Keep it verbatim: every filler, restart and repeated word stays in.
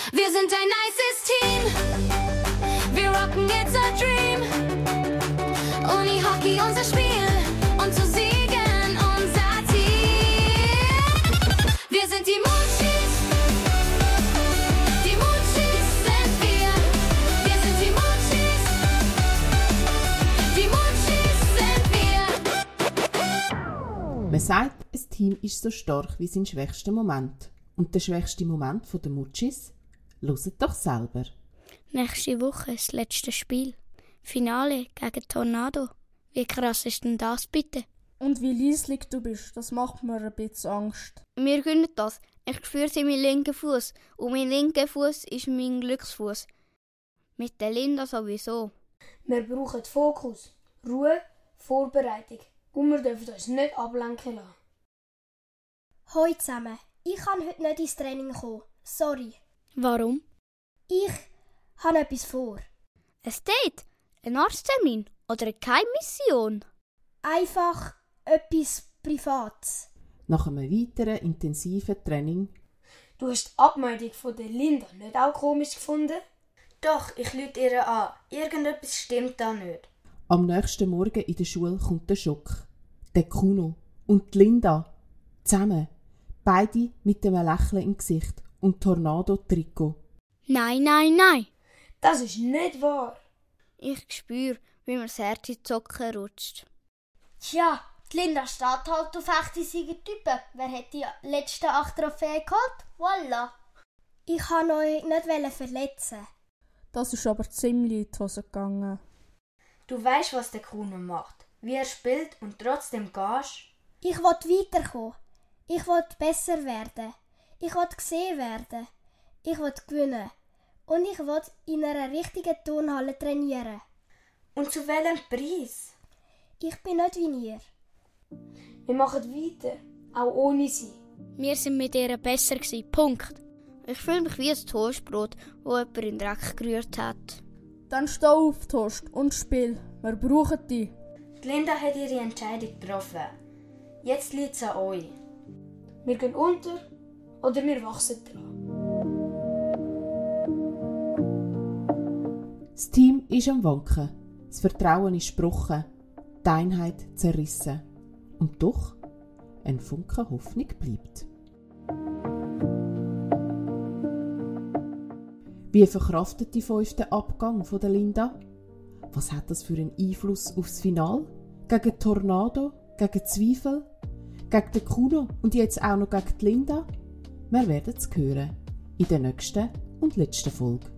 Wir sind ein nices Team. Wir rocken, it's a dream. Uni-Hockey, unser Spiel. Und zu siegen, unser Team. Wir sind die Muchis. Die Muchis sind wir. Wir sind die Muchis. Die Muchis sind wir. Man sagt, ein Team ist so stark wie sein schwächster Moment. Und der schwächste Moment der Muchis? Hört doch selber. Nächste Woche das letzte Spiel. Finale gegen Tornado. Wie krass ist denn das bitte? Und wie leislich du bist, das macht mir ein bisschen Angst. Wir gönnen das. Ich spüre sie in meinem linken Fuß. Und mein linker Fuß ist mein Glücksfuß. Mit der Linda sowieso. Wir brauchen Fokus, Ruhe, Vorbereitung. Und wir dürfen uns nicht ablenken lassen. Hoi zusammen. Ich kann heute nicht ins Training kommen. Sorry. Warum? Ich habe etwas vor. Ein Date? Ein Arzttermin? Oder eine Geheimmission? Einfach etwas Privates. Nach einem weiteren intensiven Training. Du hast die Abmeldung von der Linda nicht auch komisch gefunden? Doch, ich lüte ihr an. Irgendetwas stimmt da nicht. Am nächsten Morgen in der Schule kommt der Schock. Der Kuno und die Linda zusammen. Beide mit einem Lächeln im Gesicht und Tornado-Trikot. Nein, nein, nein. Das ist nicht wahr. Ich spüre, wie mir das Herz in die Socken rutscht. Tja, die Linda steht halt auf echte Siegertypen. Wer hat die letzten acht Trophäen geholt? Voila. Ich wollte euch nicht verletzen. Das ist aber ziemlich in die Hose gegangen. Du weißt, was der Kuno macht. Wie er spielt und trotzdem gehst. Ich will weiterkommen. Ich will besser werden. Ich will gesehen werden. Ich will gewinnen. Und ich will in einer richtigen Turnhalle trainieren. Und zu welchem Preis? Ich bin nicht wie ihr. Wir machen weiter, auch ohne sie. Wir sind mit ihr besser gewesen. Punkt. Ich fühle mich wie ein Toastbrot, wo jemand in den Dreck gerührt hat. Dann steh auf, Toast, und spiel. Wir brauchen dich. Die Linda hat ihre Entscheidung getroffen. Jetzt liegt es an euch. Wir gehen unter oder wir wachsen dran. Das Team ist am Wanken. Das Vertrauen ist gebrochen. Die Einheit zerrissen. Und doch, ein Funke Hoffnung bleibt. Wie verkraftet die fünfte Abgang von der Linda? Was hat das für einen Einfluss aufs Finale? Gegen Tornado? Gegen Zweifel? Gegen den Kuno und jetzt auch noch gegen die Linda? Wir werden es hören in der nächsten und letzten Folge.